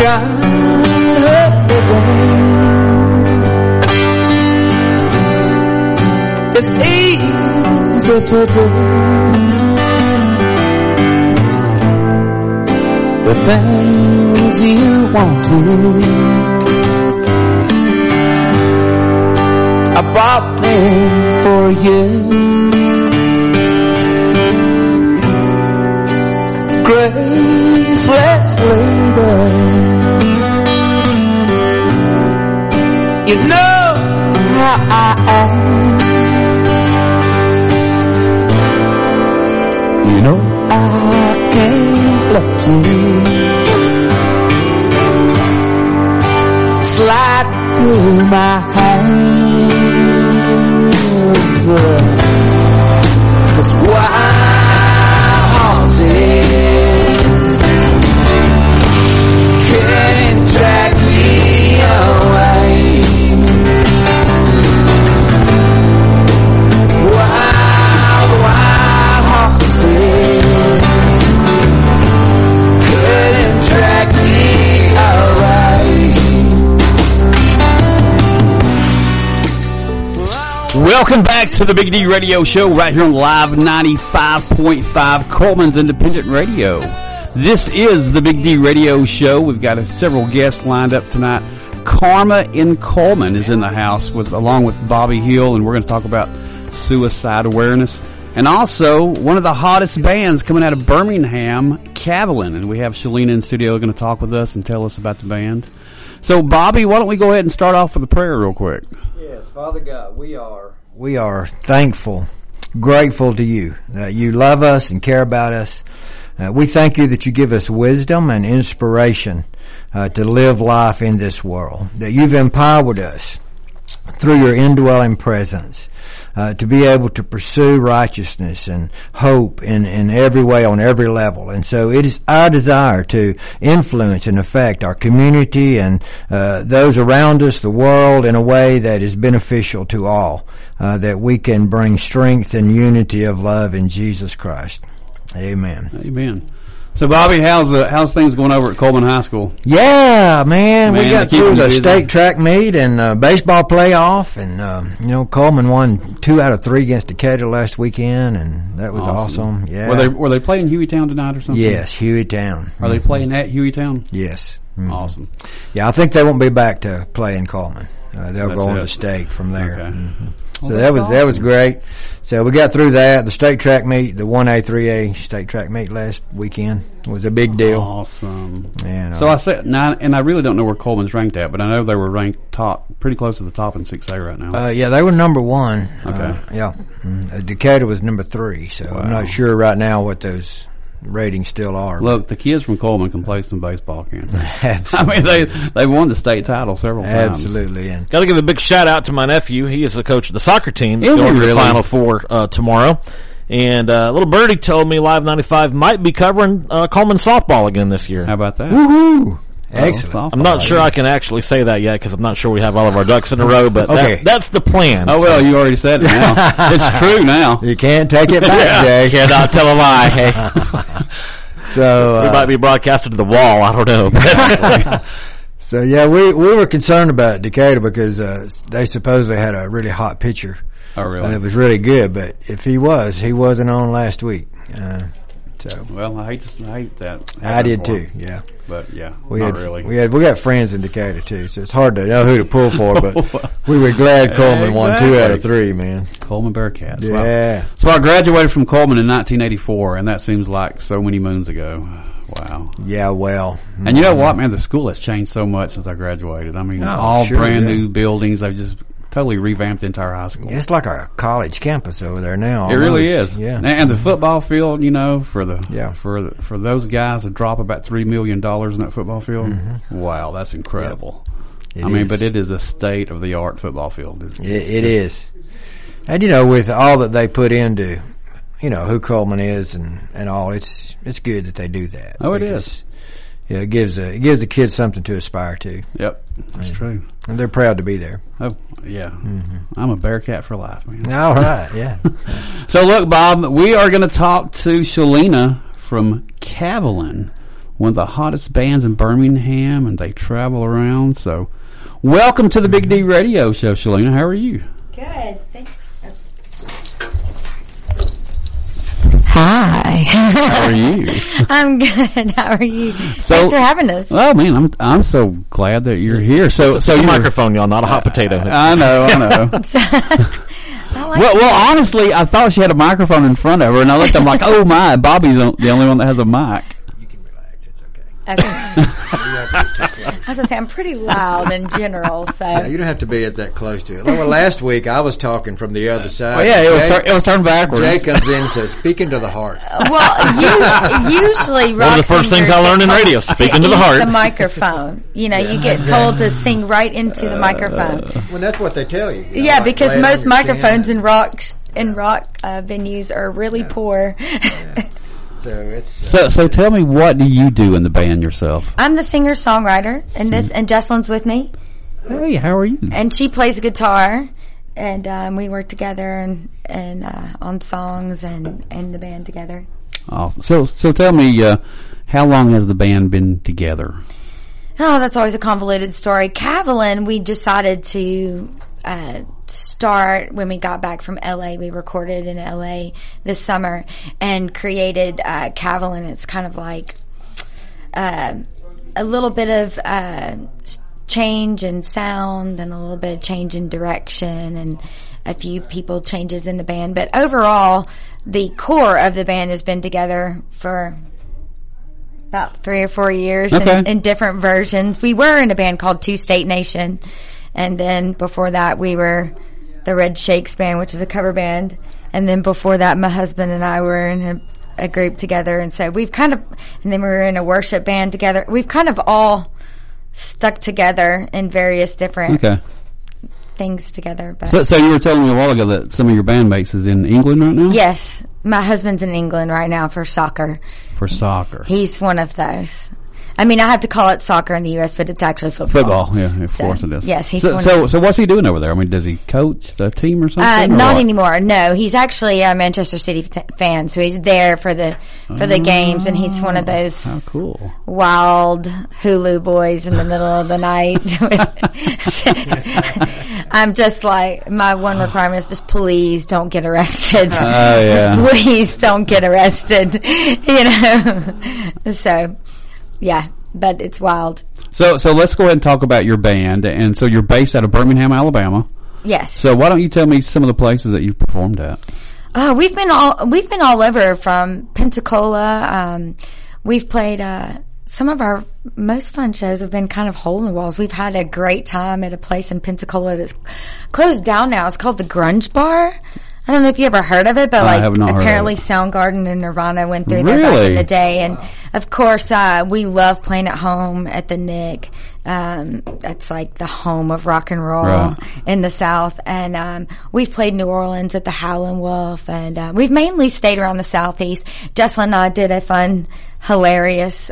got everything. It's easy to do the things you want to. I bought them for you. Graceless lady, you know how I am. You know I can't let you slide through my hands. 'Cause wild horses can't drag me away. Wild horses couldn't drag me away. Welcome back to the Big D Radio Show right here on Live 95.5 Coleman's Independent Radio. This is the Big D Radio Show. We've got several guests lined up tonight. Karma in Coleman is in the house along with Bobby Hill, and we're going to talk about suicide awareness. And also, one of the hottest bands coming out of Birmingham, Cavalin. And we have Shalina in studio going to talk with us and tell us about the band. So, Bobby, why don't we go ahead and start off with a prayer real quick? Yes, Father God, we are thankful, grateful to you that you love us and care about us. We thank you that you give us wisdom and inspiration to live life in this world, that you've empowered us through your indwelling presence to be able to pursue righteousness and hope in every way, on every level. And so it is our desire to influence and affect our community and those around us, the world, in a way that is beneficial to all, that we can bring strength and unity of love in Jesus Christ. Amen. Amen. So, Bobby, how's things going over at Coleman High School? Yeah, man, we got through the state track meet and baseball playoff, and Coleman won 2 out of 3 against Decatur last weekend, and that was awesome. Yeah. Were they playing Hueytown tonight or something? Yes, Hueytown. Are they playing at Hueytown? Yes. Mm-hmm. Awesome. Yeah, I think they won't be back to play in Coleman. They'll go on to state from there. Okay. Mm-hmm. So that was great. So we got through that. The state track meet, the 1A, 3A state track meet last weekend was a big deal. Awesome. And, so I said, and I really don't know where Coleman's ranked at, but I know they were ranked pretty close to the top in 6A right now. Yeah, they were number 1. Okay. Yeah. Decatur was number 3. So wow. I'm not sure right now what those ratings still are. Look, the kids from Coleman can play some baseball, can't they? Absolutely. I mean, they've won the state title several times. Absolutely. And got to give a big shout out to my nephew. He is the coach of the soccer team. Is he going really? to the Final Four tomorrow. And little birdie told me Live 95 might be covering Coleman softball again this year. How about that? Woohoo! Excellent. I'm not sure I can actually say that yet because I'm not sure we have all of our ducks in a row, but okay. That's the plan. Oh, well, you already said it now. It's true now. You can't take it back, Jay. Cannot tell a lie. Hey. So we might be broadcasted to the wall. I don't know. So yeah, we were concerned about Decatur because they supposedly had a really hot pitcher. Oh, really? And it was really good. But if he wasn't on last week. Well, I hate that. I did too. Yeah. But yeah, we really. We got friends in Decatur too, so it's hard to know who to pull for. But we were glad Coleman won 2 out of 3, man. Coleman Bearcats. Yeah. Wow. So I graduated from Coleman in 1984, and that seems like so many moons ago. Wow. Yeah, well. And you know what, man? The school has changed so much since I graduated. I mean, brand new buildings. They've just totally revamped the entire high school. It's like a college campus over there now. It really is. Yeah. And the football field, for those guys to drop about $3 million in that football field. Mm-hmm. Wow, that's incredible. Yep. But it is a state of the art football field. It is. And with all that they put into, who Coleman is and all, it's good that they do that. Oh, it is. Yeah, it gives the kids something to aspire to. Yep, that's true. And they're proud to be there. Oh, yeah. Mm-hmm. I'm a Bearcat for life, man. All right, yeah. So, look, Bob, we are going to talk to Shalina from Cavalin. one of the hottest bands in Birmingham, and they travel around. So, welcome to the Big D Radio Show, Shalina. How are you? Good. Thanks. Hi. How are you? I'm good. How are you? So, Thanks for having us. Oh man, I'm so glad that you're here. So It's a microphone, y'all, not a hot potato. I know. I like Well, honestly, I thought she had a microphone in front of her, and I looked. I'm like, oh my, Bobby's the only one that has a mic. You can relax. It's okay. okay. I was going to say, I'm pretty loud in general, so. Yeah, you don't have to be that close to it. Well, last week I was talking from the other side. Oh yeah, it was turned backwards. Jay comes in and says, "Speaking to the heart." Well, usually rock One of the first things I learned in radio, speaking to the heart. The microphone. You know, you get told to sing right into the microphone. Well, that's what they tell you. You know, Yeah, like because play it on most your microphones chin. in rock venues are really poor. So it's So tell me, what do you do in the band yourself? I'm the singer-songwriter in this, and Jesselyn's with me, Hey, how are you? and she plays guitar, and we work together and on songs and the band together. Oh, so tell me, how long has the band been together? Oh, that's always a convoluted story. Cavalin, we decided to start when we got back from LA. We recorded in LA this summer and created Cavalin. It's kind of like a little bit of change in sound and a little bit of change in direction and a few people changes in the band. But overall, the core of the band has been together for about 3 or 4 years in different versions. We were in a band called Two State Nation, and then before that we were the Red Shakes Band, which is a cover band, and then before that my husband and I were in a group together, and so we've kind of, and then we were in a worship band together. We've kind of all stuck together in various different things together. But So you were telling me a while ago that some of your bandmates is in England right now? yes, my husband's in England right now for soccer. For soccer. He's one of those. I mean, I have to call it soccer in the U.S., but it's actually football. Football, yeah, of So, course it is. yes, he's so, one so, of- so what's he doing over there? I mean, does he coach the team or something? or Not what? anymore. No, he's actually a Manchester City fan, so he's there for the games, and he's one of those How cool. wild Hulu boys in the middle of the night. I'm just like, my one requirement is just please don't get arrested. yeah. Just please don't get arrested. You know. So, yeah, but it's wild. So let's go ahead and talk about your band. And so you're based out of Birmingham, Alabama. Yes. So why don't you tell me some of the places that you've performed at? We've been all over, from Pensacola. We've played, some of our most fun shows have been kind of hole in the walls. We've had a great time at a place in Pensacola that's closed down now. It's called the Grunge Bar. I don't know if you ever heard of it, but I have not heard of apparently it. Soundgarden and Nirvana went through there back Really? in the day. And of course, we love playing at home at the Nick. That's like the home of rock and roll Right. in the South. And we've played New Orleans at the Howlin' Wolf, and we've mainly stayed around the Southeast. Jesselyn and I did a fun, hilarious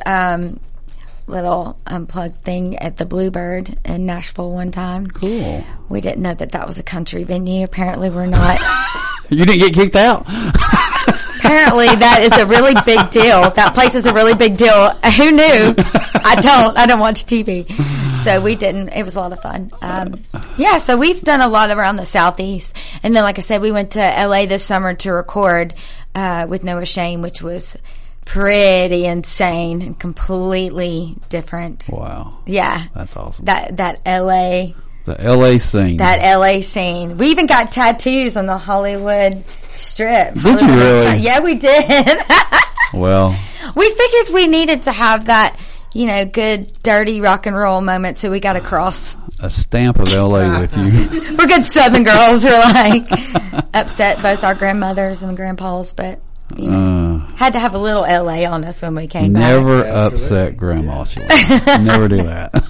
little unplugged thing at the Bluebird in Nashville one time. Cool. We didn't know that was a country venue. Apparently we're not. You didn't get kicked out? Apparently that is a really big deal. That place is a really big deal. Who knew? I don't watch TV. So we didn't. It was a lot of fun. Yeah, so we've done a lot around the Southeast. And then, like I said, we went to LA this summer to record with Noah Shane, which was pretty insane and completely different. Wow. Yeah. That's awesome. That LA. The LA scene. That LA scene. We even got tattoos on the Hollywood Strip. Did you really? Yeah, we did. Well, We figured we needed to have that, good, dirty rock and roll moment, so we got a cross. a stamp of LA with you. We're good Southern girls. We're like upset both our grandmothers and grandpas, but had to have a little LA on us when we came back. Never upset Grandma. Shalane. Never do that.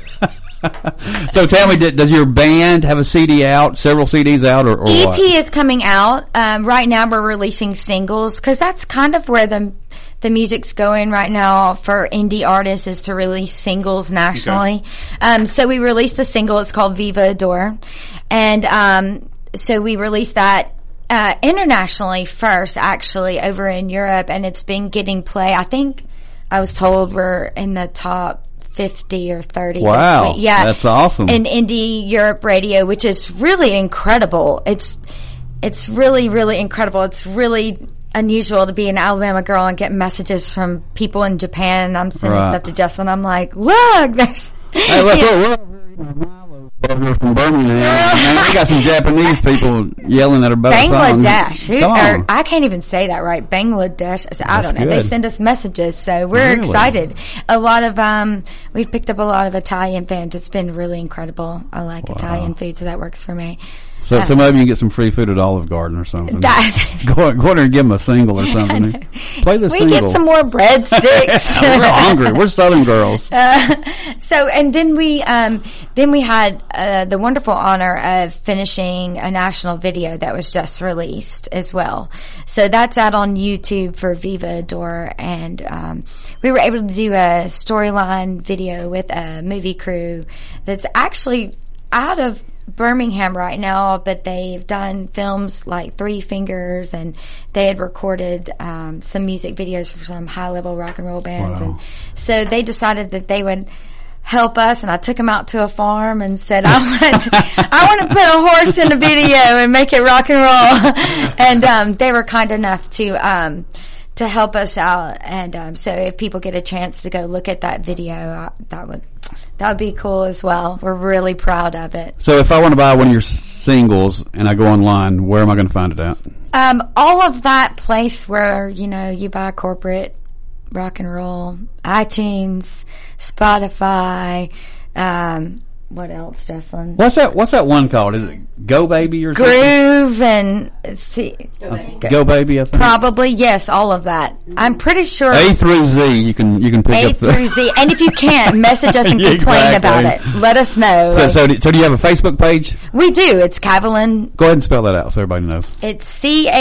So tell me, does your band have a CD out, several CDs out, or EP what? is coming out. Right now we're releasing singles because that's kind of where the music's going right now for indie artists, is to release singles nationally. Okay. So we released a single. It's called Viva Adore. And so we released that internationally first, actually, over in Europe, and it's been getting play. I think I was told we're in the top 50 or 30. Wow. This week. Yeah. That's awesome. In Indie Europe Radio, which is really incredible. It's really, really incredible. It's really unusual to be an Alabama girl and get messages from people in Japan, and I'm sending stuff to Justin. I'm like, look, there's... Hey, look, from Birmingham. Man, we got some Japanese people yelling at her both Bangladesh. I can't even say that right. Bangladesh. I don't know. Good. They send us messages, so we're excited. A lot of we've picked up a lot of Italian fans. It's been really incredible. I like Italian food, so that works for me. So maybe you can get some free food at Olive Garden or something. Go in there and give them a single or something. Play the single. We get some more breadsticks. We're hungry. We're Southern girls. And then we had the wonderful honor of finishing a national video that was just released as well. So that's out on YouTube for Viva Adore, and we were able to do a storyline video with a movie crew that's actually out of Birmingham right now, but they've done films like Three Fingers, and they had recorded some music videos for some high-level rock and roll bands. Wow. And so they decided that they would help us, and I took them out to a farm and said, I want to put a horse in the video and make it rock and roll. And they were kind enough to help us out. And so if people get a chance to go look at that video, that would be cool as well. We're really proud of it. So if I want to buy one of your singles and I go online, where am I going to find it at? All of that place where, you buy corporate rock and roll, iTunes, Spotify, what else, Jocelyn? What's that one called? Is it Go Baby or something? Groove and Go Baby, I think. Probably, yes, all of that. I'm pretty sure A through Z, you can pick A up through Z. And if you can't, message us and complain about it. Let us know. So do you have a Facebook page? We do. It's Cavalen. Go ahead and spell that out so everybody knows. It's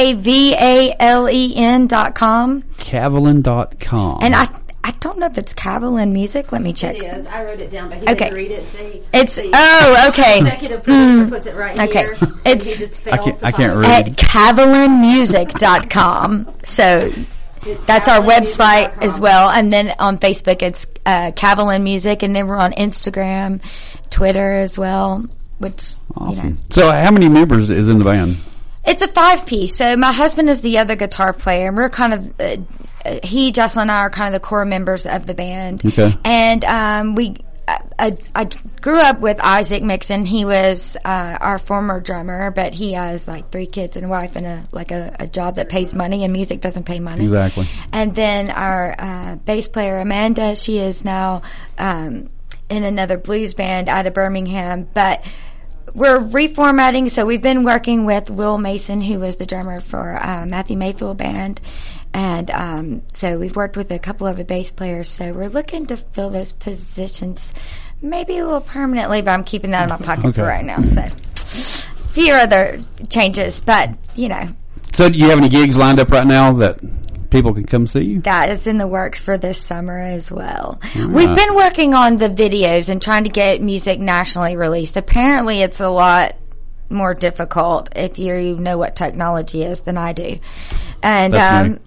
CAVALEN.com. Cavalen.com. And I don't know if it's Cavalen Music. Let me check. It is. I wrote it down, but he Okay. didn't read it. See, okay. Executive producer puts it right Okay. here. It's- he just fails I can't to read. At CavalenMusic.com. So that's our website as well. And then on Facebook, it's Cavalen Music. And then we're on Instagram, Twitter as well, which, Awesome. So how many members is in the band? It's a 5-piece. So my husband is the other guitar player, and we're kind of Jocelyn and I are kind of the core members of the band. Okay. And I grew up with Isaac Mixon. He was our former drummer, but he has like 3 kids and a wife and a job that pays money, and music doesn't pay money. Exactly. And then our bass player Amanda, she is now in another blues band out of Birmingham, but we're reformatting. So we've been working with Will Mason, who was the drummer for Matthew Mayfield Band. And so we've worked with a couple of the bass players. So we're looking to fill those positions maybe a little permanently, but I'm keeping that in my pocket for right now. So few other changes, but, So do you have any gigs lined up right now that people can come see you? that is in the works for this summer as well. We've been working on the videos and trying to get music nationally released. Apparently it's a lot more difficult if you know what technology is than I do. And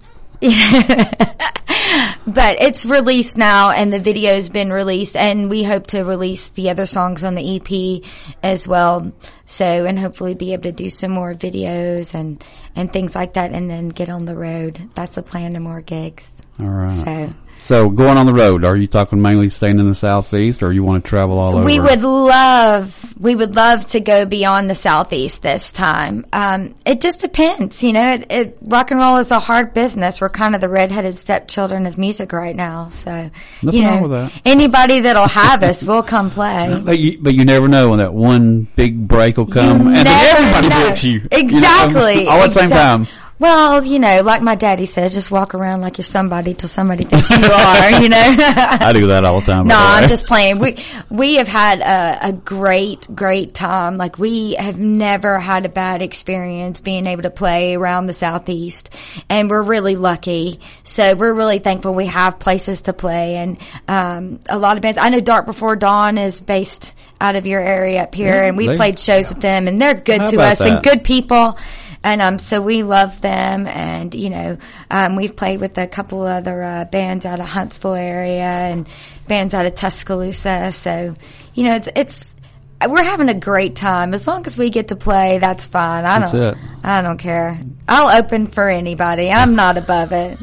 but it's released now, and the video's been released, and we hope to release the other songs on the EP as well. So, and hopefully be able to do some more videos and things like that, and then get on the road. That's the plan to more gigs. All right. So going on the road, are you talking mainly staying in the Southeast, or you want to travel all over? We would love to go beyond the Southeast this time. It just depends, rock and roll is a hard business. We're kind of the redheaded stepchildren of music right now. So, Nothing wrong with that. Anybody that'll have us will come play. But you never know when that one big break will come, and then everybody books you. Exactly. All at the same time. Well, like my daddy says, just walk around like you're somebody till somebody thinks you are, I do that all the time. No, I'm just playing. We have had a great time. Like, we have never had a bad experience being able to play around the Southeast, and we're really lucky. So we're really thankful we have places to play, and a lot of bands. I know Dark Before Dawn is based out of your area up here, and we've played shows with them, and they're good to us and good people. And so we love them, and we've played with a couple other bands out of Huntsville area and bands out of Tuscaloosa. So it's we're having a great time. As long as we get to play, that's fine. I don't care. I'll open for anybody. I'm not above it.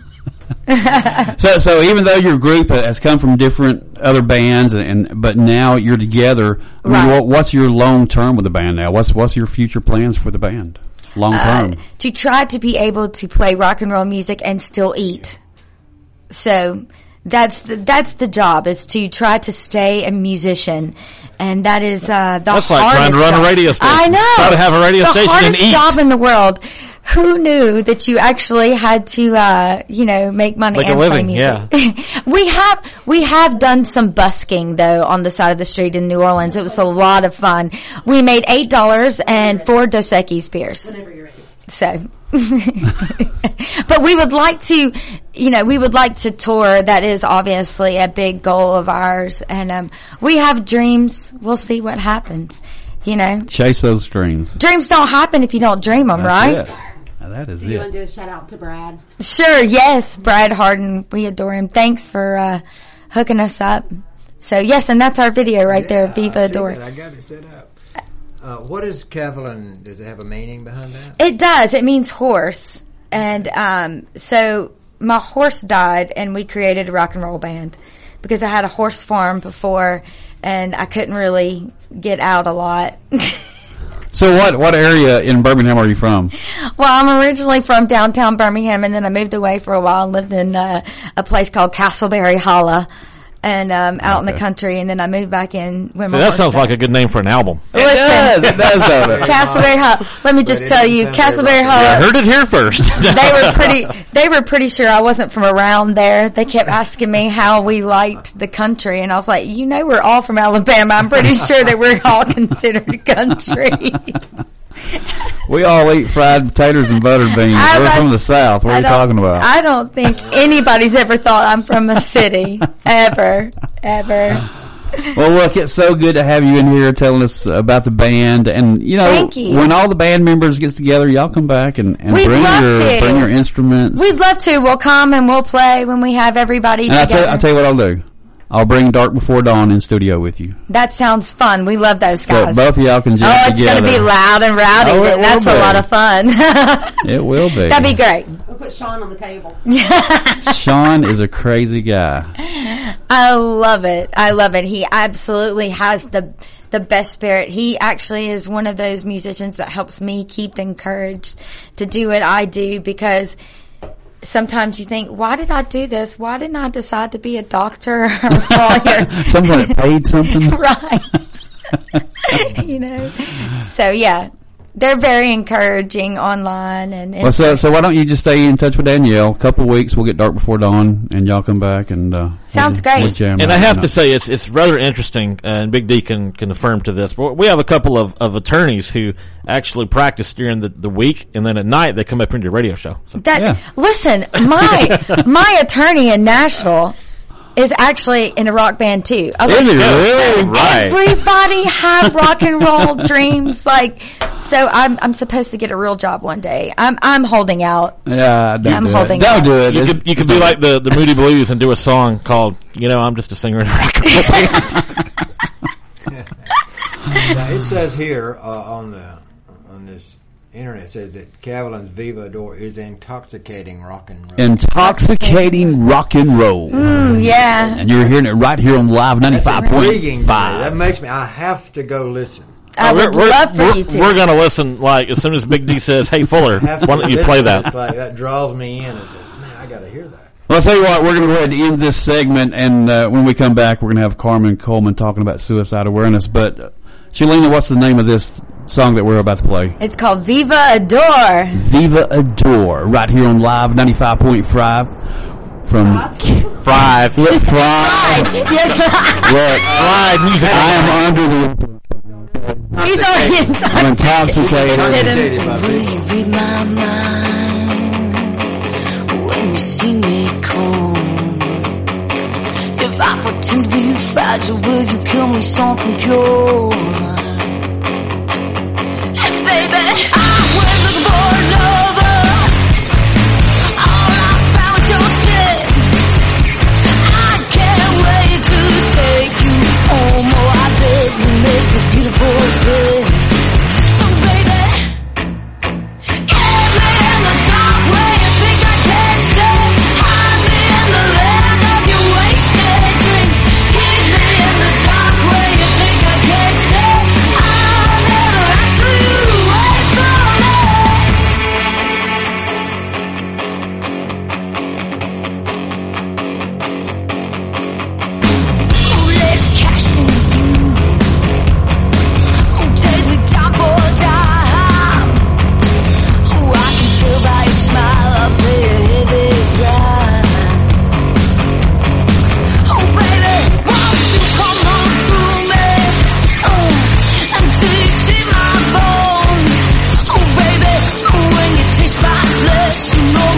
So even though your group has come from different other bands, but now you're together, Right. What's your long term with the band now? What's your future plans for the band? Long term. To try to be able to play rock and roll music and still eat. So that's the job, is to try to stay a musician. And that is the That's hardest like trying to run job. a radio station. I know. Try to have a radio It's station the and hardest eat. job in the world. Who knew that you actually had to, make money Make a and living, play music? We have done some busking though on the side of the street in New Orleans. It was a lot of fun. We made $8 and 4 Dos Equis beers. Whenever you're ready. So, but we would like to tour. That is obviously a big goal of ours. And, we have dreams. We'll see what happens, Chase those dreams. Dreams don't happen if you don't dream them, right? That's it. Now, that is Do you want it. to do a shout out to Brad? Sure, yes, Brad Harden. We adore him. Thanks for hooking us up. So, yes, and that's our video right there, Viva I see Adore. that. I got it set up. What is Kevlin? Does it have a meaning behind that? It does. It means horse. And so my horse died, and we created a rock and roll band because I had a horse farm before, and I couldn't really get out a lot. So what area in Birmingham are you from? Well, I'm originally from downtown Birmingham, and then I moved away for a while and lived in a place called Castleberry Hollow, and out in the country. And then I moved back in when my that horse sounds died. like a good name for an album. Listen, It does, though. Castleberry Hollow. Let me just it tell doesn't you, sound very Castleberry rock. I Hollow. heard it here first. They were pretty sure I wasn't from around there. They kept asking me how we liked the country, and I was like, we're all from Alabama. I'm pretty sure that we're all considered country. We all eat fried potatoes and buttered beans. We're from the South. What are you talking about? I don't think anybody's ever thought I'm from a city. Ever. Well, look, it's so good to have you in here telling us about the band. And, Thank you. when all the band members get together, y'all come back and We'd bring love to. bring your instruments. We'd love to. We'll come and we'll play when we have everybody And together. I'll tell you what I'll do. I'll bring Dark Before Dawn in studio with you. That sounds fun. We love those So guys. both of y'all can jam it's together. going to be loud and rowdy. Oh, it then. will That's a be. lot of fun. It will be. That'd be great. We'll put Sean on the table. Sean is a crazy guy. I love it. He absolutely has the best spirit. He actually is one of those musicians that helps me keep encouraged to do what I do, because sometimes you think, why did I do this? Why didn't I decide to be a doctor or a lawyer? Someone that paid something. Right. So yeah, they're very encouraging online and Well, so why don't you just stay in touch with Danielle? A couple of weeks, we'll get Dark Before Dawn, and y'all come back and Sounds we'll great. jam And out I have that to night. say, it's rather interesting, and Big D can affirm to this. But we have a couple of attorneys who actually practice during the week, and then at night they come up into the radio show. So, Yeah. Listen, my attorney in Nashville is actually in a rock band too. I was Is like, it really? Right. everybody have rock and roll dreams. So I'm supposed to get a real job one day. I'm holding out. Yeah, don't I'm do holding it. Don't out. do it. You could be like the Moody Blues and do a song called, I'm just a singer in a rock and roll band. Now, it says here on this internet, it says that Kevlin's Viva Adore is intoxicating rock and roll. Intoxicating rock and roll. Yeah. And you're hearing it right here on Live That's intriguing to me. That 95.5. makes me. I have to go listen. I would love for you to. We're going to listen, as soon as Big D says, hey, Fuller, I have to why don't you listen. play that? It's like that draws me in and says, man, I got to hear that. Well, I'll tell you what, we're going to go ahead and end this segment, and when we come back, we're going to have Carmen Coleman talking about suicide awareness. But, Shalina, what's the name of this song that we're about to play? It's called Viva Adore. Viva Adore, right here on Live 95.5 from Fried. Look, Fried. Yes. Look, Fried music. I am under the He's already I'm intoxicated. intoxicated. Read my mind when you see me come. If I pretend to be fragile, will you kill me something pure? And baby, I was looking for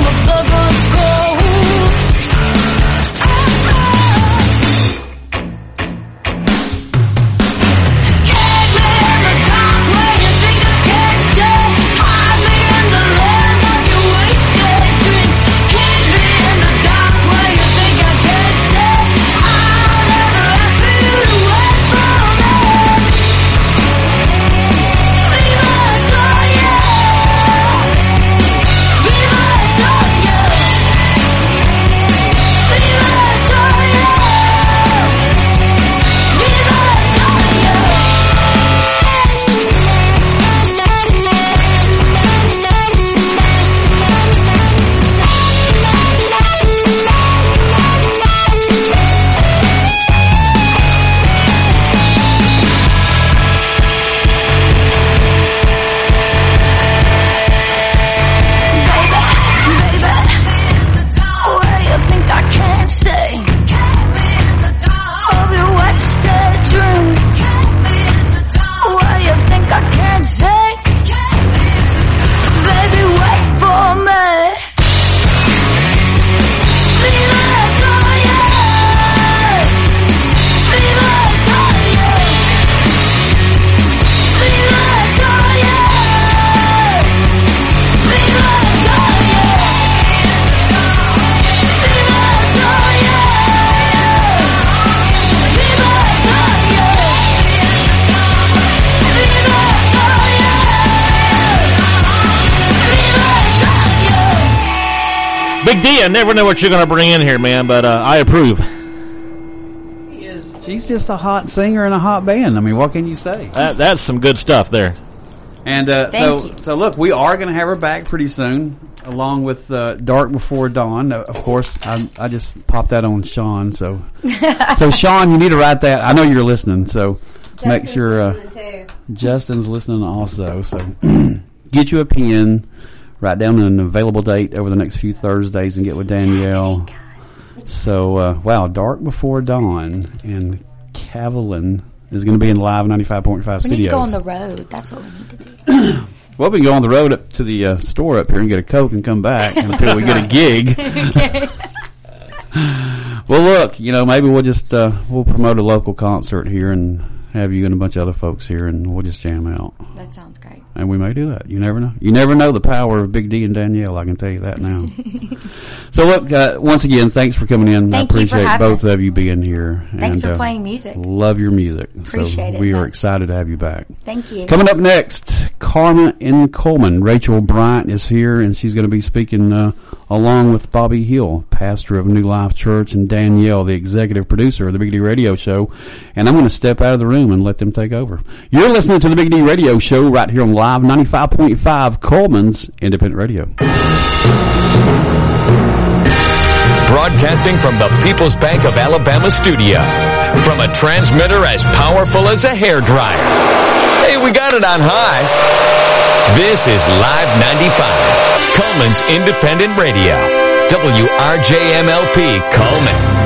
Big D, I never know what you're going to bring in here, man, but I approve. She's just a hot singer and a hot band. I mean, what can you say? That's some good stuff there. And so look, we are going to have her back pretty soon, along with Dark Before Dawn. Of course, I just popped that on Sean. So Sean, you need to write that. I know you're listening, so make sure Justin's listening also. So get you a pen. Write down an available date over the next few Thursdays and get with Danielle. So, wow, Dark Before Dawn and Cavalin is going to be in Live 95.5 Studios. We need to go on the road. That's what we need to do. Well, we can go on the road up to the store up here and get a Coke and come back until we get a gig. Okay. Well, look, maybe we'll just we'll promote a local concert here and have you and a bunch of other folks here, and we'll just jam out. That sounds great. And we may do that. You never know. You never know the power of Big D and Danielle. I can tell you that now. So look, once again, thanks for coming in. I appreciate both of you being here. Thanks for playing music. Love your music. Appreciate it. We are excited to have you back. Thank you. Coming up next, Karma in Coleman. Rachel Bryant is here, and she's going to be speaking along with Bobby Hill, pastor of New Life Church, and Danielle, the executive producer of the Big D Radio Show. And I'm going to step out of the room and let them take over. You're listening to the Big D Radio Show right here on Live 95.5 Coleman's Independent Radio. Broadcasting from the People's Bank of Alabama studio. From a transmitter as powerful as a hairdryer. Hey, we got it on high. This is Live 95, Coleman's Independent Radio. WRJMLP Coleman.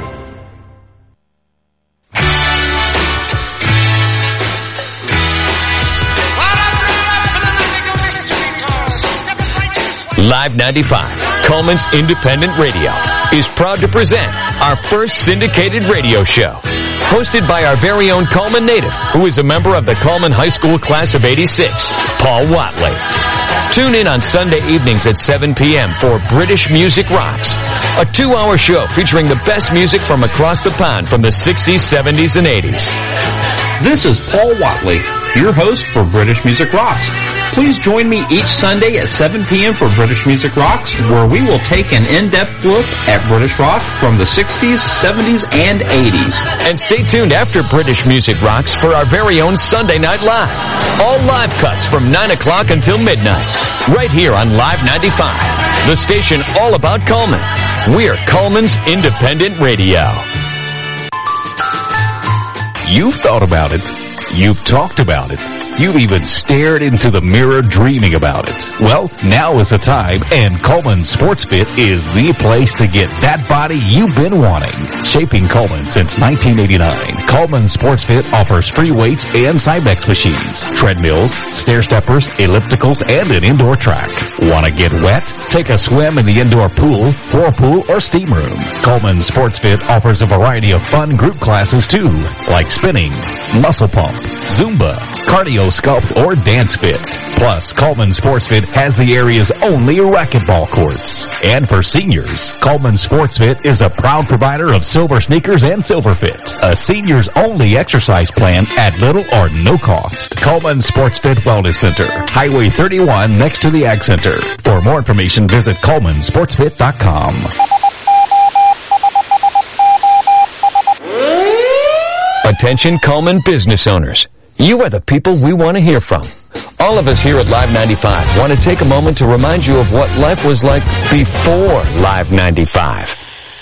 Live 95, Coleman's Independent Radio, is proud to present our first syndicated radio show. Hosted by our very own Coleman native, who is a member of the Coleman High School Class of 86, Paul Watley. Tune in on Sunday evenings at 7 p.m. for British Music Rocks, a 2-hour show featuring the best music from across the pond from the 60s, 70s, and 80s. This is Paul Watley, your host for British Music Rocks. Please join me each Sunday at 7 p.m. for British Music Rocks, where we will take an in-depth look at British rock from the 60s, 70s, and 80s. And stay tuned after British Music Rocks for our very own Sunday Night Live. All live cuts from 9 o'clock until midnight, right here on Live 95, the station all about Coleman. We're Coleman's Independent Radio. You've thought about it. You've talked about it. You've even stared into the mirror dreaming about it. Well, now is the time, and Coleman Sports Fit is the place to get that body you've been wanting. Shaping Coleman since 1989, Coleman Sports Fit offers free weights and Cybex machines, treadmills, stair steppers, ellipticals, and an indoor track. Want to get wet? Take a swim in the indoor pool, whirlpool, or steam room. Coleman Sports Fit offers a variety of fun group classes too, like spinning, muscle pump, Zumba, cardio sculpt, or dance fit. Plus, Coleman Sports Fit has the area's only racquetball courts. And for seniors, Coleman Sports Fit is a proud provider of silver sneakers and Silver Fit, a seniors only exercise plan at little or no cost. Coleman Sports Fit Wellness Center, Highway 31 next to the Ag Center. For more information, visit ColemanSportsFit.com. Attention Coleman business owners. You are the people we want to hear from. All of us here at Live 95 want to take a moment to remind you of what life was like before Live 95.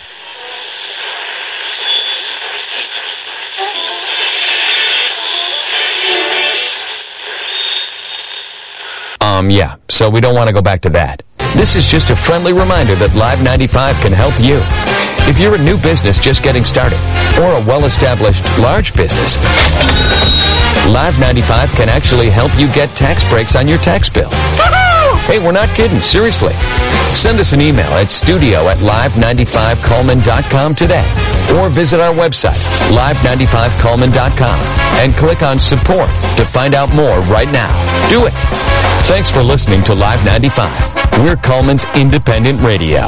Yeah, so we don't want to go back to that. This is just a friendly reminder that Live 95 can help you. If you're a new business just getting started, or a well-established large business, Live 95 can actually help you get tax breaks on your tax bill. Hey, we're not kidding, seriously. Send us an email at studio@live95coleman.com today, or visit our website, live95coleman.com, and click on support to find out more right now. Do it. Thanks for listening to Live 95. We're Coleman's independent radio.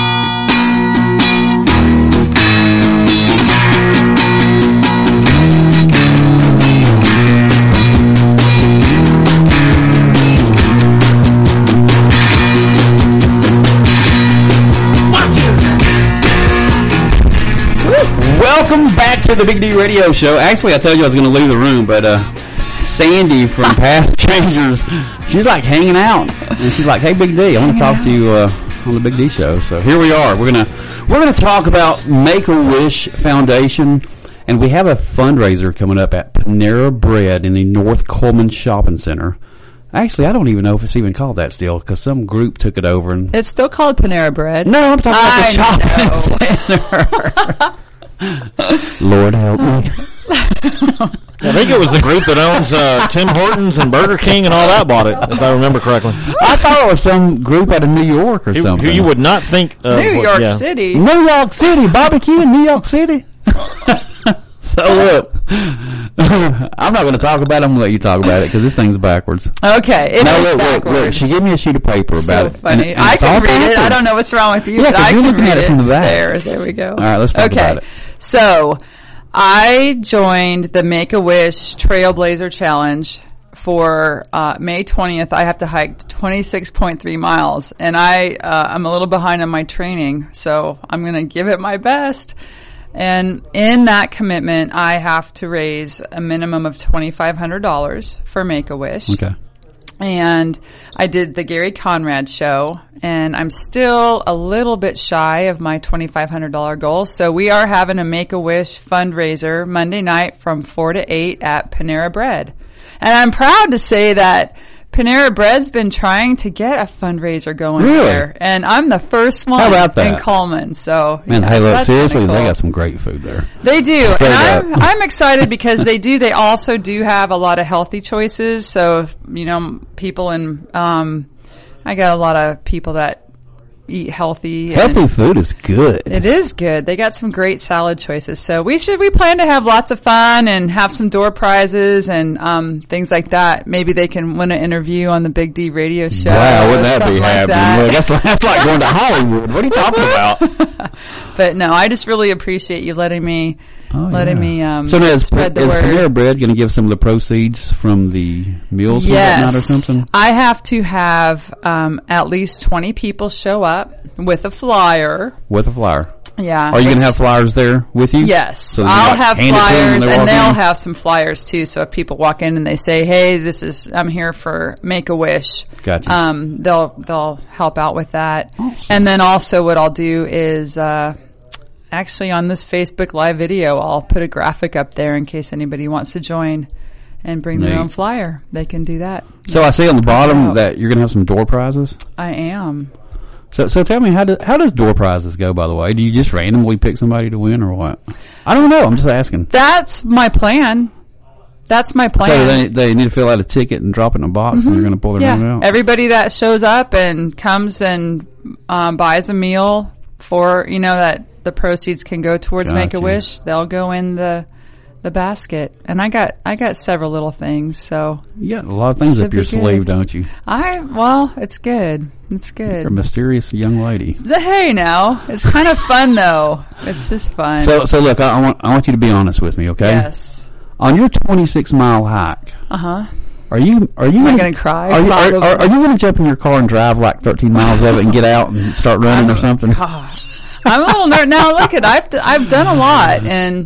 Welcome back to the Big D Radio Show. Actually, I told you I was going to leave the room, but Sandy from Path Changers, she's like hanging out, and she's like, "Hey, Big D, I want to talk to you on the Big D Show." So here we are. We're gonna talk about Make-A-Wish Foundation, and we have a fundraiser coming up at Panera Bread in the North Coleman Shopping Center. Actually, I don't even know if it's even called that still, because some group took it over. And it's still called Panera Bread. No, I'm talking about the shopping center. Lord help me. I think it was the group that owns Tim Hortons and Burger King and all that bought it, if I remember correctly. I thought it was some group out of New York or something. Who you would not think of. New York City. New York City. Barbecue in New York City. So look, I'm not going to talk about it. I'm going to let you talk about it because this thing's backwards. Okay, it is backwards. Look, she gave me a sheet of paper about it. Funny. And I can read it. I don't know what's wrong with you, yeah, but I you're can looking read at it from the back. There we go. All right, let's talk about it. So, I joined the Make-A-Wish Trailblazer Challenge for May 20th. I have to hike 26.3 miles, and I'm a little behind on my training, so I'm going to give it my best. And in that commitment, I have to raise a minimum of $2,500 for Make-A-Wish. Okay. And I did the Gary Conrad show, and I'm still a little bit shy of my $2,500 goal. So we are having a Make-A-Wish fundraiser Monday night from 4 to 8 at Panera Bread. And I'm proud to say that Panera Bread's been trying to get a fundraiser going there, and I'm the first one in Coleman. So, man, hey, look, seriously, they got some great food there. They do, and I'm excited because they also do have a lot of healthy choices. So, people in I got a lot of people that eat healthy. Healthy food is good. It is good. They got some great salad choices. So we plan to have lots of fun and have some door prizes and things like that. Maybe they can win an interview on the Big D Radio Show. Wow, wouldn't that be happening? Look, that's like going to Hollywood. What are you talking about? But no, I just really appreciate you letting me so now spread the word. Is Panera Bread going to give some of the proceeds from the meals or whatnot or something? I have to have at least 20 people show up with a flyer. With a flyer. Yeah. Are you going to have flyers there with you? Yes. So I'll have flyers, and they'll have some flyers too. So if people walk in and they say, "Hey, I'm here for Make-A-Wish," gotcha. They'll help out with that. Awesome. And then also what I'll do is actually on this Facebook Live video, I'll put a graphic up there in case anybody wants to join and bring their Neat. own flyer. They can do that. So I see on the bottom that you're going to have some door prizes. I am. So tell me, how does door prizes go, by the way? Do you just randomly pick somebody to win or what? I don't know. I'm just asking. That's my plan. That's my plan. So they need to fill out a ticket and drop it in a box, and you're going to pull their name out? Everybody that shows up and comes and buys a meal for, that the proceeds can go towards Gotcha. Make-A-Wish, they'll go in the basket. And I got several little things, so. You got a lot of things Should up your be good. sleeve, don't you? It's good. It's good. You're a mysterious young lady. Hey, now. It's kind of fun, though. It's just fun. So look, I want you to be honest with me, okay? Yes. On your 26-mile hike, are you Am I going to cry? Are you going to jump in your car and drive like 13 miles of it and get out and start running or something? God. I'm a little nervous. Now, look I've done a lot, and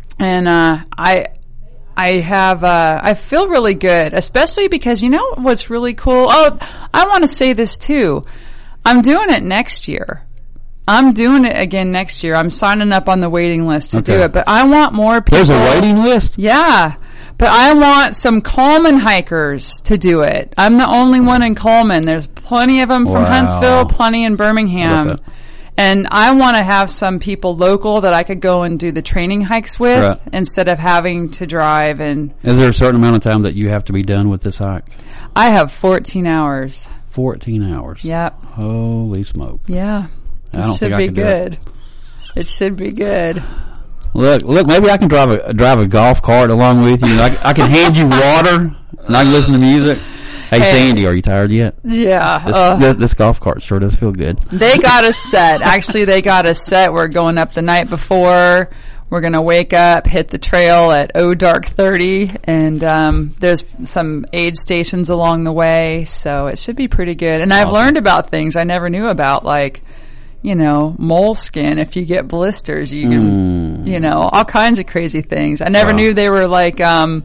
I feel really good, especially because you know what's really cool? Oh, I want to say this too. I'm doing it next year. I'm doing it again next year. I'm signing up on the waiting list to do it, but I want more people. There's a waiting list? Yeah. But I want some Coleman hikers to do it. I'm the only one in Coleman. There's plenty of them from Huntsville, plenty in Birmingham. And I want to have some people local that I could go and do the training hikes with instead of having to drive. And is there a certain amount of time that you have to be done with this hike? I have 14 hours. 14 hours? Yep. Holy smoke. Yeah. I don't think I can do it. It should be good. Look, maybe I can drive a golf cart along with you. I can hand you water and I can listen to music. Hey, Sandy, are you tired yet? Yeah. This golf cart sure does feel good. They got us set. Actually, they got us set. We're going up the night before. We're going to wake up, hit the trail at dark 30, and there's some aid stations along the way, so it should be pretty good. And I've learned about things I never knew about, like, moleskin. If you get blisters, you can, all kinds of crazy things. I never knew they were like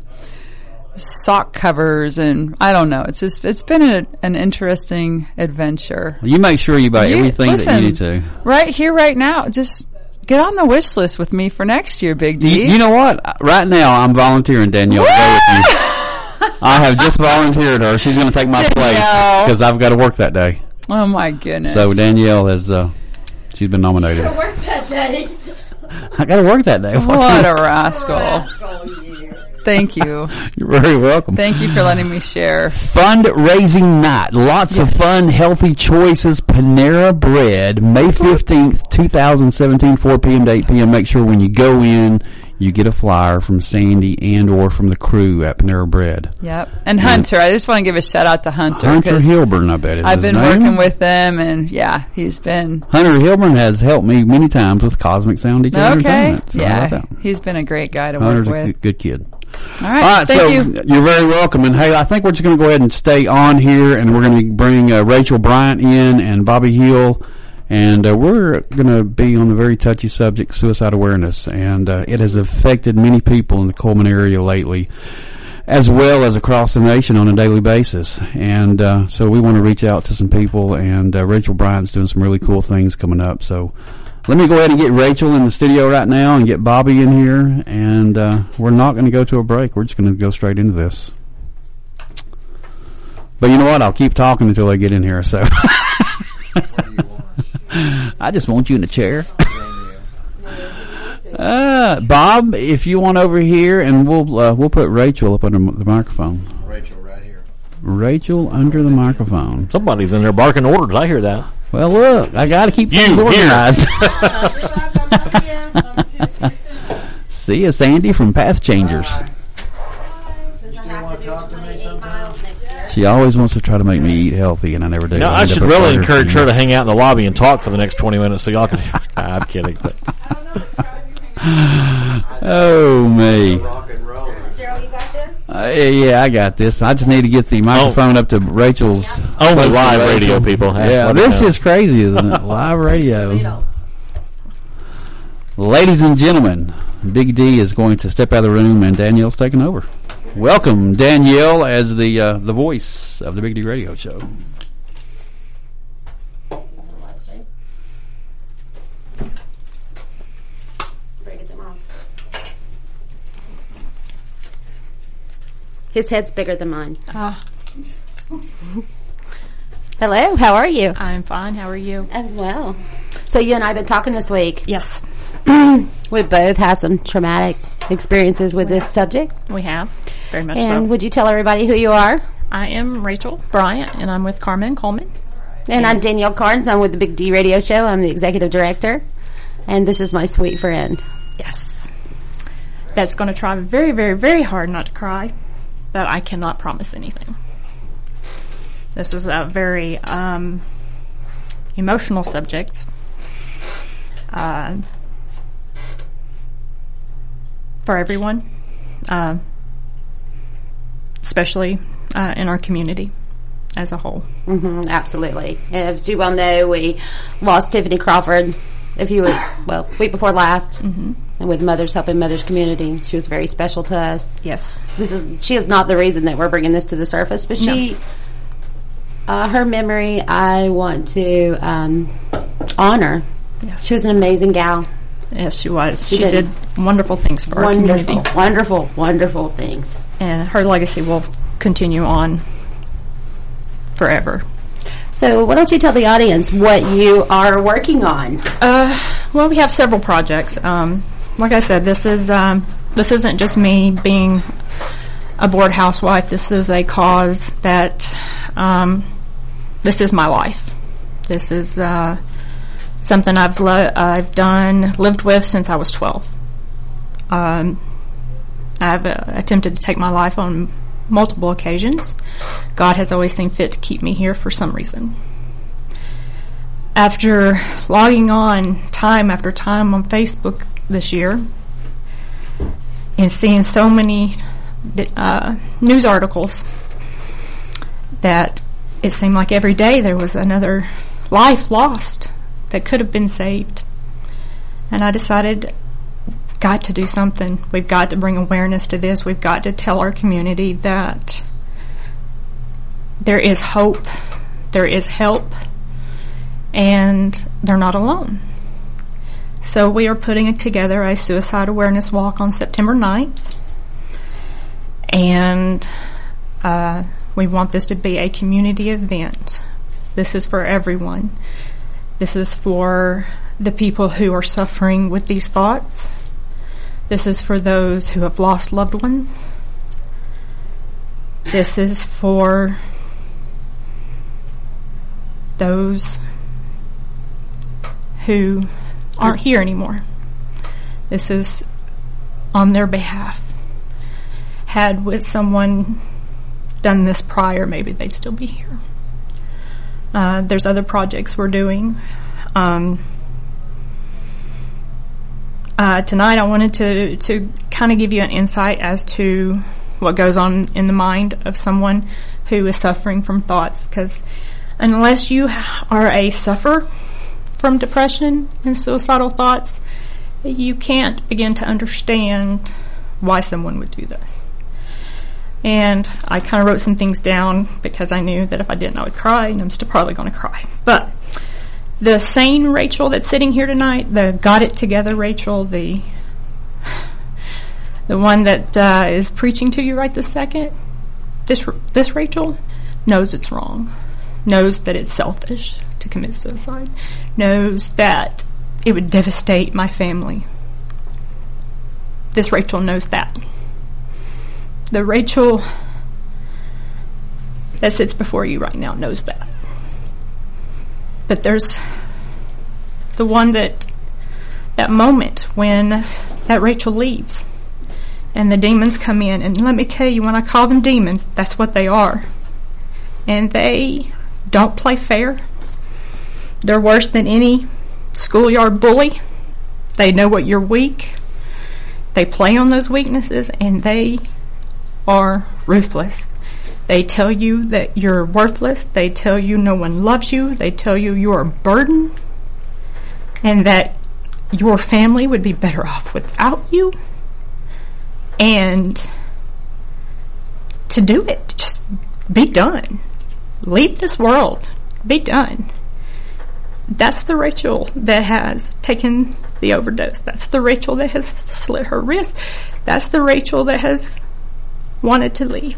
sock covers, and I don't know. It's been an interesting adventure. You make sure you buy everything that you need to. Right here, right now. Just get on the wish list with me for next year, Big D. You know what? Right now, I'm volunteering Danielle to go with you. I have just volunteered her. She's going to take my place because I've got to work that day. Oh my goodness! So Danielle has she's been nominated. You got to work that day. I got to work that day. What a rascal! Thank you. You're very welcome. Thank you for letting me share. Fundraising night. Lots of fun, healthy choices. Panera Bread, May 15th, 2017, 4 p.m. to 8 p.m. Make sure when you go in, you get a flyer from Sandy and or from the crew at Panera Bread. Yep. And Hunter. I just want to give a shout out to Hunter. Hunter Hilburn, I bet is I've his been name. working with them, and he's been... Hunter Hilburn has helped me many times with Cosmic Sound DJ Entertainment. So he's been a great guy to Hunter's work with. A good kid. All right, thank you. You're very welcome. And hey, I think we're just going to go ahead and stay on here, and we're going to bring Rachel Bryant in and Bobby Hill, and we're going to be on a very touchy subject, suicide awareness, and it has affected many people in the Coleman area lately, as well as across the nation on a daily basis. And so we want to reach out to some people, and Rachel Bryant's doing some really cool things coming up. So let me go ahead and get Rachel in the studio right now and get Bobby in here, and we're not going to go to a break. We're just going to go straight into this. But you know what? I'll keep talking until they get in here. So I just want you in the chair. Bob, if you want over here, and we'll put Rachel up under the microphone. Rachel right here. Rachel under the microphone. Somebody's in there barking orders. I hear that. Well, look, I got to keep things organized. See you, Sandy from Path Changers. She always wants to try to make me eat healthy, and I never do. No, I should really encourage her to hang out in the lobby and talk for the next 20 minutes so y'all can... I'm kidding. But. Oh, me. Daryl, you got this? Yeah, I got this. I just need to get the microphone up to Rachel's. Only live radio, people. Yeah, this is crazy, isn't it? Live radio. Ladies and gentlemen, Big D is going to step out of the room, and Danielle's taking over. Welcome, Danielle, as the voice of the Big D Radio Show. His head's bigger than mine. Hello, how are you? I'm fine. How are you? I'm well. So you and I have been talking this week. Yes. We both had some traumatic experiences with this subject. We have. Very much so. And would you tell everybody who you are? I am Rachel Bryant, and I'm with Carmen Coleman. And I'm Danielle Carnes. I'm with the Big D Radio Show. I'm the executive director. And this is my sweet friend. Yes. That's going to try very, very, very hard not to cry, but I cannot promise anything. This is a very emotional subject. For everyone, especially in our community as a whole. Mm-hmm, absolutely. As you well know, we lost Tiffany Crawford week before last, and with Mothers Helping Mothers Community. She was very special to us. Yes. She is not the reason that we're bringing this to the surface, but her memory I want to honor. Yes. She was an amazing gal. Yes, she was. She did wonderful things for our community. Wonderful, wonderful things. And her legacy will continue on forever. So why don't you tell the audience what you are working on? Well, we have several projects. Like I said, this isn't just me being a bored housewife. This is a cause that this is my life. This is something I've lived with since I was 12. I've attempted to take my life on multiple occasions. God has always seen fit to keep me here for some reason. After logging on time after time on Facebook this year and seeing so many news articles that it seemed like every day there was another life lost that could have been saved. And I decided, got to do something. We've got to bring awareness to this. We've got to tell our community that there is hope, there is help, and they're not alone. So we are putting together a suicide awareness walk on September 9th. And we want this to be a community event. This is for everyone. This is for the people who are suffering with these thoughts. This is for those who have lost loved ones. This is for those who aren't here anymore. This is on their behalf. Had with someone done this prior, maybe they'd still be here. There's other projects we're doing. Tonight I wanted to kind of give you an insight as to what goes on in the mind of someone who is suffering from thoughts, because unless you are a sufferer from depression and suicidal thoughts, you can't begin to understand why someone would do this. And I kind of wrote some things down because I knew that if I didn't, I would cry, and I'm still probably going to cry. But the sane Rachel that's sitting here tonight, the got it together Rachel, the one that is preaching to you right this second, this Rachel knows it's wrong, knows that it's selfish to commit suicide, knows that it would devastate my family. This Rachel knows that. The Rachel that sits before you right now knows that. But there's the one that moment when that Rachel leaves and the demons come in. And let me tell you, when I call them demons, that's what they are. And they don't play fair. They're worse than any schoolyard bully. They know what you're weak. They play on those weaknesses, and they are ruthless. They tell you that you're worthless. They tell you no one loves you. They tell you you're a burden and that your family would be better off without you. And to do it, just be done. Leave this world. Be done. That's the Rachel that has taken the overdose. That's the Rachel that has slit her wrist. That's the Rachel that has wanted to leave.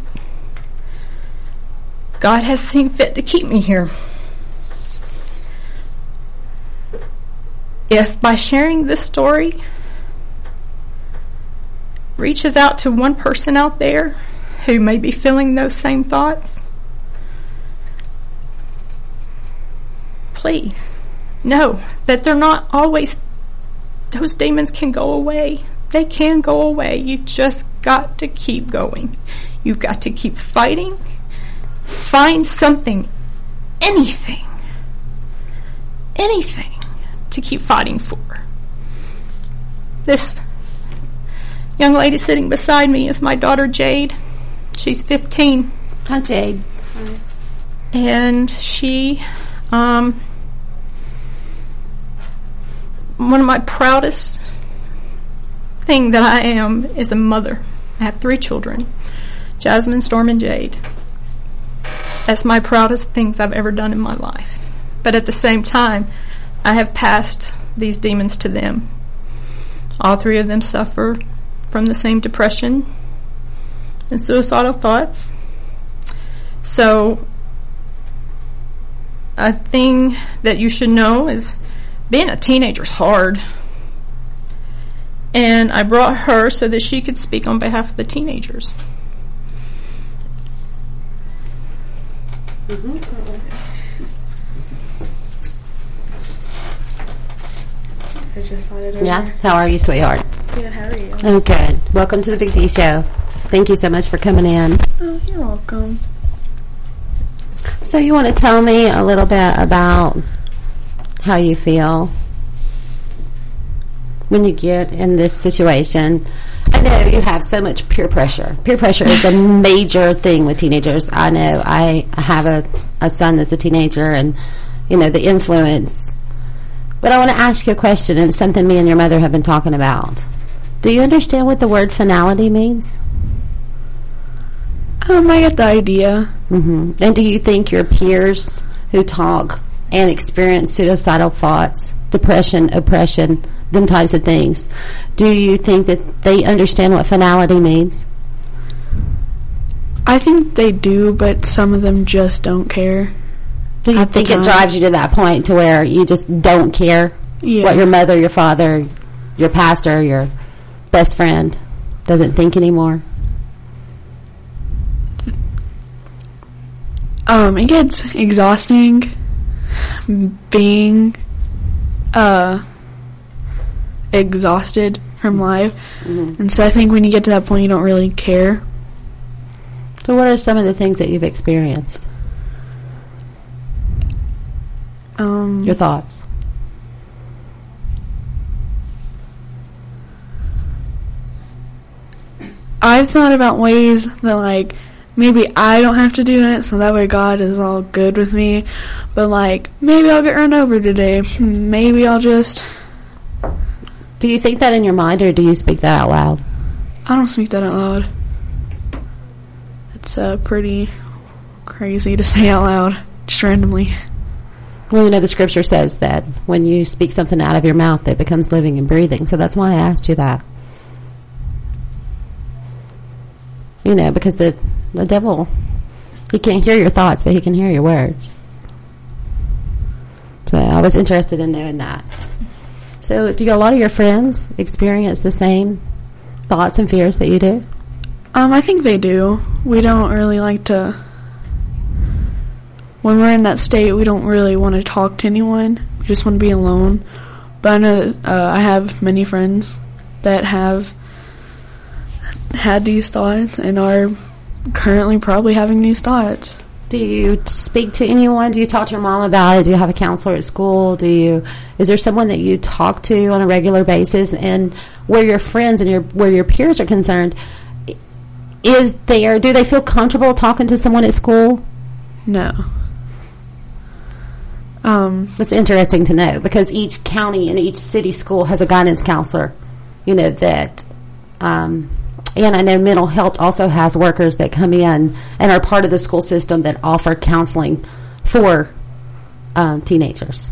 God has seen fit to keep me here. If by sharing this story reaches out to one person out there who may be feeling those same thoughts, please know that they're not always, those demons can go away. They can go away. You just got to keep going. You've got to keep fighting. Find something, anything to keep fighting for. This young lady sitting beside me is my daughter Jade. She's 15. Hi, Jade. Hi. And she, one of my proudest thing that I am is a mother. I have 3 children, Jasmine, Storm, and Jade. That's my proudest things I've ever done in my life. But at the same time, I have passed these demons to them. All 3 of them suffer from the same depression and suicidal thoughts. So, a thing that you should know is being a teenager is hard. And I brought her so that she could speak on behalf of the teenagers. I just saw it over. Yeah, how are you, sweetheart? Good, how are you? I'm good. Welcome to the Big D Show. Thank you so much for coming in. Oh, you're welcome. So you want to tell me a little bit about how you feel when you get in this situation? I know you have so much peer pressure. Peer pressure is a major thing with teenagers. I know I have a son that's a teenager, and, you know, the influence. But I want to ask you a question, and it's something me and your mother have been talking about. Do you understand what the word finality means? I get the idea. Mm-hmm. And do you think your peers who talk and experience suicidal thoughts, depression, oppression, them types of things, do you think that they understand what finality means? I think they do, but some of them just don't care. Do you think it drives you to that point to where you just don't care what your mother, your father, your pastor, your best friend doesn't think anymore? It gets exhausting being exhausted from life. Mm-hmm. And so I think when you get to that point, you don't really care. So what are some of the things that you've experienced? Your thoughts? I've thought about ways that, like, maybe I don't have to do it, so that way God is all good with me. But, like, maybe I'll get run over today. Maybe I'll just... Do you think that in your mind, or do you speak that out loud? I don't speak that out loud. It's pretty crazy to say out loud, just randomly. Well, you know, the scripture says that when you speak something out of your mouth, it becomes living and breathing. So that's why I asked you that. You know, because the devil, he can't hear your thoughts, but he can hear your words. So I was interested in knowing that. So do a lot of your friends experience the same thoughts and fears that you do? I think they do. We don't really like to... When we're in that state, we don't really want to talk to anyone. We just want to be alone. But I know I have many friends that have had these thoughts and are currently probably having these thoughts. Do you speak to anyone? Do you talk to your mom about it? Do you have a counselor at school? Is there someone that you talk to on a regular basis? And where your friends and where your peers are concerned, do they feel comfortable talking to someone at school? No. That's interesting to know, because each county and each city school has a guidance counselor, you know, that, and I know mental health also has workers that come in and are part of the school system that offer counseling for teenagers.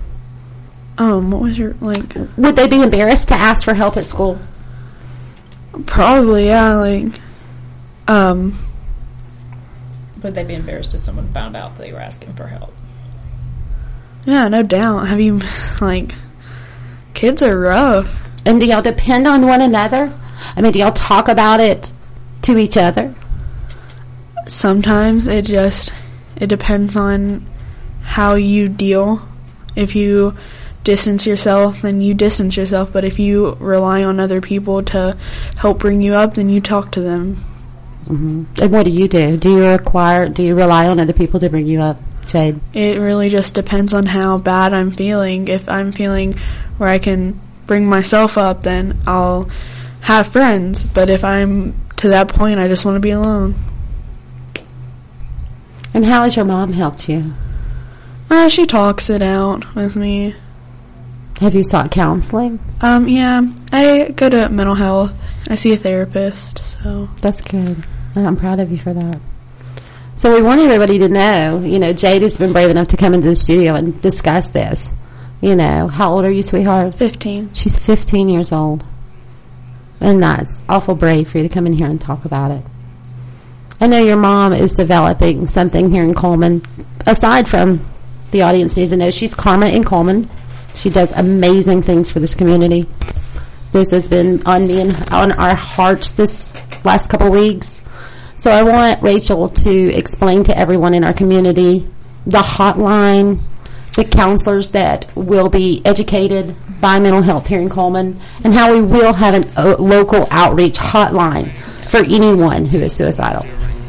What was your, like... Would they be embarrassed to ask for help at school? Probably, yeah. Like, Would they be embarrassed if someone found out they were asking for help? yeah, no doubt. Have you, like, kids are rough. And do y'all depend on one another? I mean, do y'all talk about it to each other? Sometimes it depends on how you deal. If you distance yourself, then you distance yourself. But if you rely on other people to help bring you up, then you talk to them. Mm-hmm. And what do you do? Do you rely on other people to bring you up, Jade? It really just depends on how bad I'm feeling. If I'm feeling where I can bring myself up, then I'll have friends. But if I'm to that point, I just want to be alone. And how has your mom helped you? She talks it out with me. Have you sought counseling? Yeah. I go to mental health. I see a therapist, so. That's good. I'm proud of you for that. So we want everybody to know, Jade has been brave enough to come into the studio and discuss this. How old are you, sweetheart? 15. She's 15 years old. And that's awful brave for you to come in here and talk about it. I know your mom is developing something here in Coleman. Aside from the audience needs to know, she's Karma in Coleman. She does amazing things for this community. This has been on me and on our hearts this last couple of weeks. So I want Rachel to explain to everyone in our community the hotline, the counselors that will be educated by mental health here in Coleman, and how we will have a local outreach hotline for anyone who is suicidal.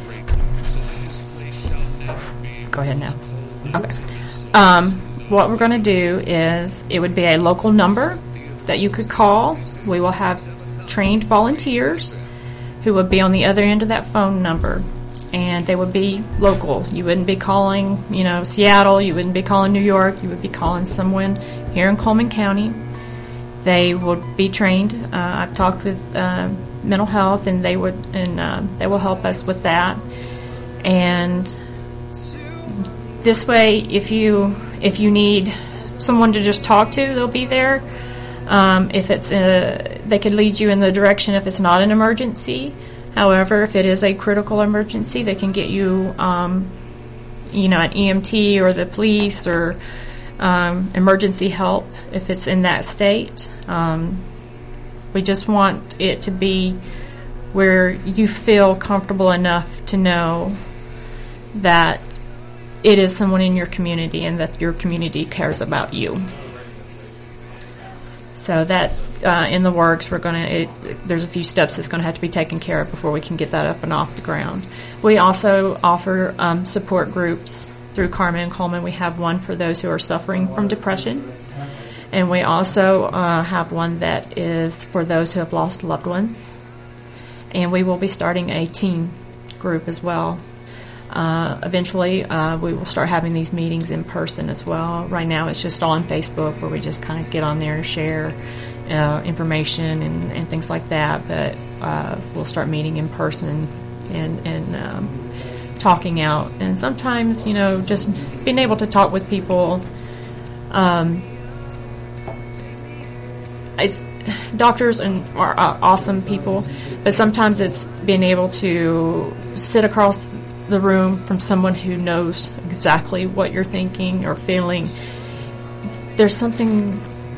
Go ahead now. Okay. What we're going to do is it would be a local number that you could call. We will have trained volunteers who would be on the other end of that phone number, and they would be local. You wouldn't be calling, Seattle. You wouldn't be calling New York. You would be calling someone here in Coleman County. They would be trained. I've talked with mental health, and they will help us with that. And this way, if you need someone to just talk to, they'll be there. If it's they could lead you in the direction if it's not an emergency. However, if it is a critical emergency, they can get you, an EMT or the police or emergency help if it's in that state. We just want it to be where you feel comfortable enough to know that it is someone in your community and that your community cares about you. So that's in the works. There's a few steps that's going to have to be taken care of before we can get that up and off the ground. We also offer support groups through Karma and Coleman. We have one for those who are suffering from depression. And we also have one that is for those who have lost loved ones. And we will be starting a teen group as well. Eventually, we will start having these meetings in person as well. Right now, it's just all on Facebook where we just kind of get on there and share information and things like that. But we'll start meeting in person and talking out. And sometimes, just being able to talk with people. It's doctors are awesome people, but sometimes it's being able to sit across the room from someone who knows exactly what you're thinking or feeling. There's something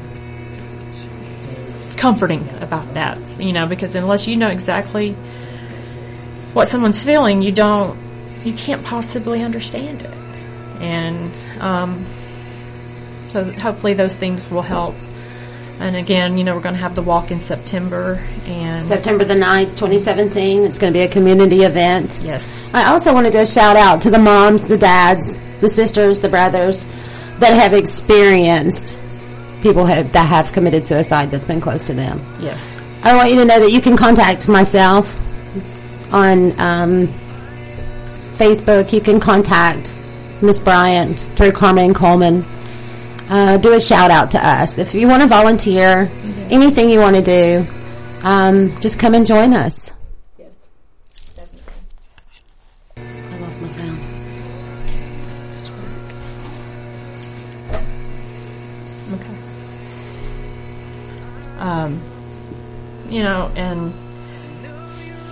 comforting about that, because unless you know exactly what someone's feeling, you can't possibly understand it. And so hopefully those things will help. And again, we're going to have the walk in September. And September the 9th, 2017. It's going to be a community event. Yes. I also want to do a shout out to the moms, the dads, the sisters, the brothers that have experienced people that have committed suicide that's been close to them. Yes. I want you to know that you can contact myself on Facebook. You can contact Miss Bryant through Karma and Coleman. Do a shout out to us. If you want to volunteer, anything you want to do, just come and join us. Yes, definitely. I lost my sound. Okay. And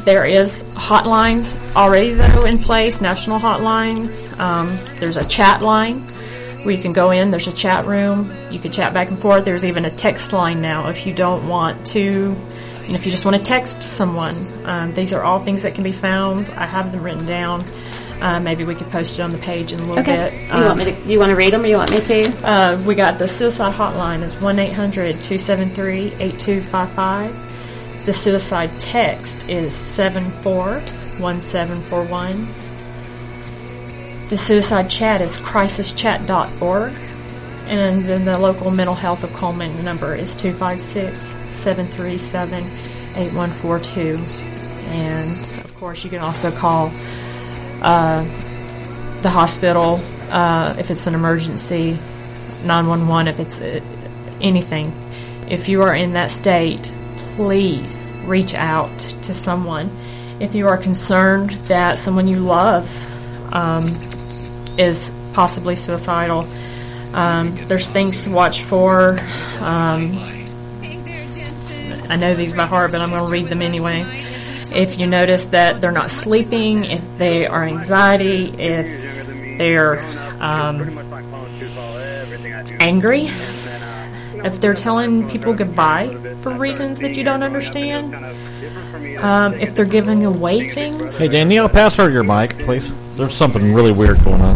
There is hotlines already, though, in place, national hotlines. There's a chat line where you can go in. There's a chat room. You can chat back and forth. There's even a text line now if you don't want to, if you just want to text someone. These are all things that can be found. I have them written down. Maybe we could post it on the page in a little bit. You want to read them, or you want me to? We got the suicide hotline is 1-800-273-8255. The suicide text is 741741. The suicide chat is crisischat.org. And then the local mental health of Coleman number is 256-737-8142. And, of course, you can also call the hospital if it's an emergency, 911 if it's anything. If you are in that state, please reach out to someone. If you are concerned that someone you love is possibly suicidal, there's things to watch for. I know these by heart, but I'm going to read them anyway. If you notice that they're not sleeping, if they are anxiety, if they're angry, if they're telling people goodbye for reasons that you don't understand, if they're giving away things. Hey, Danielle, pass her your mic, please. There's something really weird going on.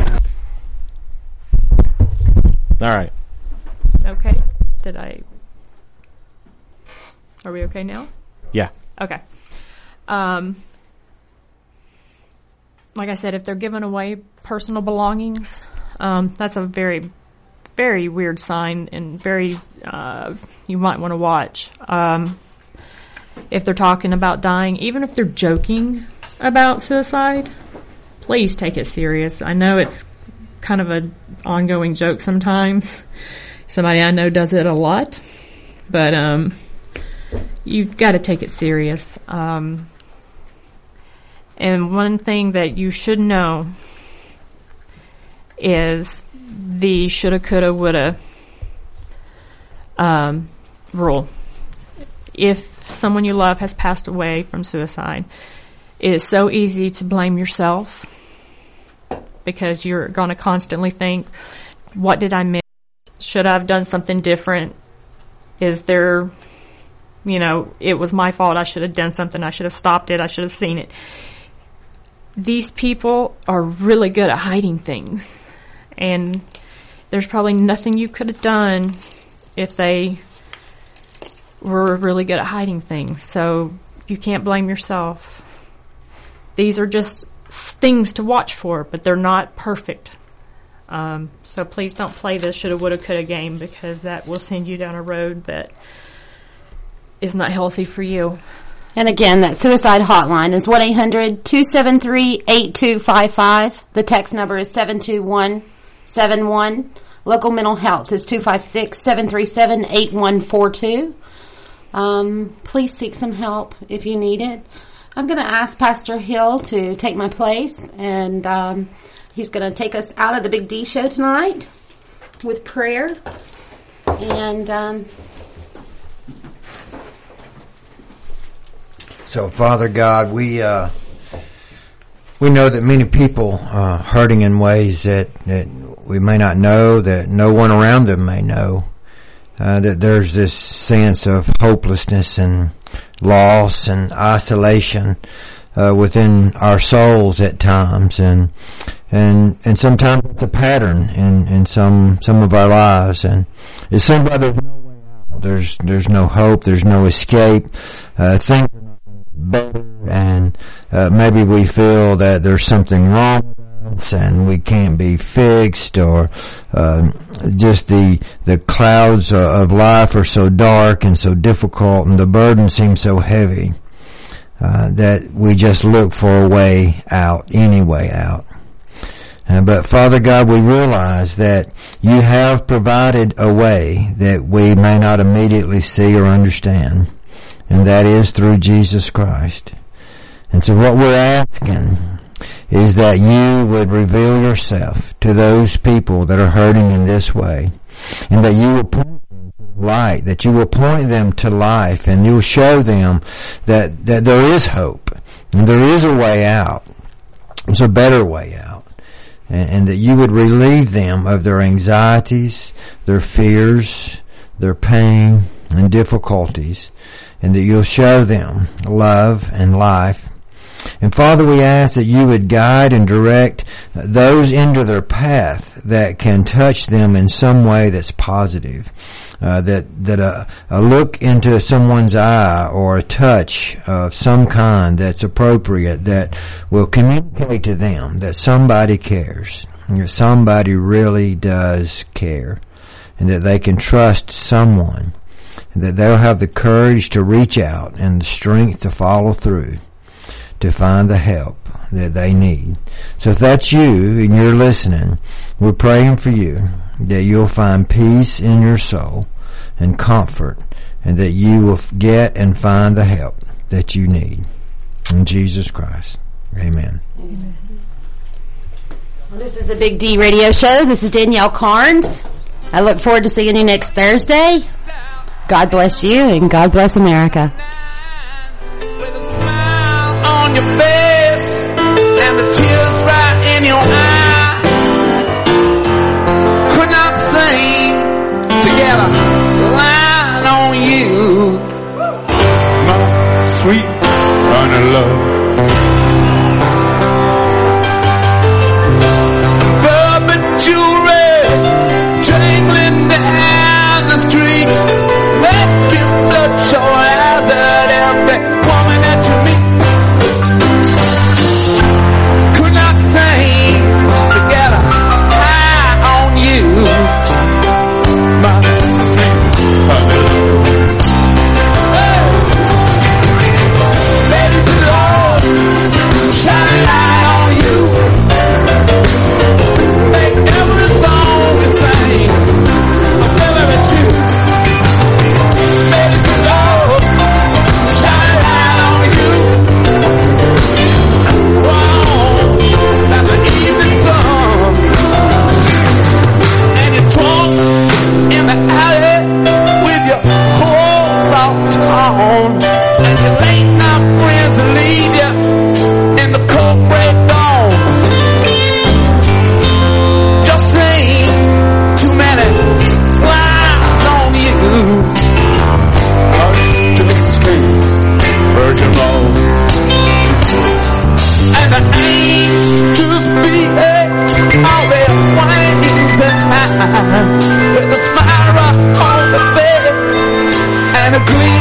All right. Okay. Are we okay now? Yeah. Okay. Like I said, if they're giving away personal belongings, that's a very, very weird sign and very, you might want to watch. If they're talking about dying, even if they're joking about suicide, please take it serious. I know it's kind of an ongoing joke sometimes. Somebody I know does it a lot, but you've got to take it serious. And one thing that you should know is the shoulda, coulda, woulda rule. If someone you love has passed away from suicide, it is so easy to blame yourself because you're going to constantly think, what did I miss? Should I have done something different? Is there, it was my fault. I should have done something. I should have stopped it. I should have seen it. These people are really good at hiding things. And there's probably nothing you could have done if they were really good at hiding things. So you can't blame yourself. These are just things to watch for, but they're not perfect. So please don't play this shoulda, woulda, coulda game, because that will send you down a road that is not healthy for you. And again, that suicide hotline is 1-800-273-8255. The text number is 72171. Local mental health is 256-737-8142. Please seek some help if you need it. I'm going to ask Pastor Hill to take my place, and he's going to take us out of the Big D show tonight with prayer. And so, Father God, we know that many people are hurting in ways that we may not know, that no one around them may know. That there's this sense of hopelessness and loss and isolation within our souls at times, and sometimes it's a pattern in some of our lives, and it seems like there's no way out. There's no hope. There's no escape. Things are not better, and maybe we feel that there's something wrong with us and we can't be fixed, or just the clouds of life are so dark and so difficult, and the burden seems so heavy that we just look for a way out, any way out. But Father God, we realize that you have provided a way that we may not immediately see or understand, and that is through Jesus Christ. And so what we're asking is that you would reveal yourself to those people that are hurting in this way, and that you will point them to light, that you will point them to life, and you will show them that there is hope, And there is a way out. There's a better way out. And that you would relieve them of their anxieties, their fears, their pain, and difficulties, and that you'll show them love and life. And Father, we ask that you would guide and direct those into their path that can touch them in some way that's positive. That a look into someone's eye or a touch of some kind that's appropriate, that will communicate to them that somebody cares, that somebody really does care, and that they can trust someone, and that they'll have the courage to reach out and the strength to follow through to find the help that they need. So if that's you and you're listening, we're praying for you that you'll find peace in your soul and comfort, and that you will get and find the help that you need. In Jesus Christ. Amen. Well, this is the Big D Radio Show. This is Danielle Carnes. I look forward to seeing you next Thursday. God bless you, and God bless America. On your face and the tears right in your eye, could not sing together, line on you, my sweet honey love. Bourbon jewelry jangling down the street, making bloodshot eyes at every woman that you meet. Together, high on you, my sweet honey love. Hey. Lady to Lord, shine a light on you. Make every song we sing a very true. Lady to Lord, shine a light on you. In the alley with your clothes all torn, and your late night friends leave you in the cold break dawn. Just seen too many flies on you. To escape Virgin Road, and the angels behave all their wings and time, with a smile on the face and a gleam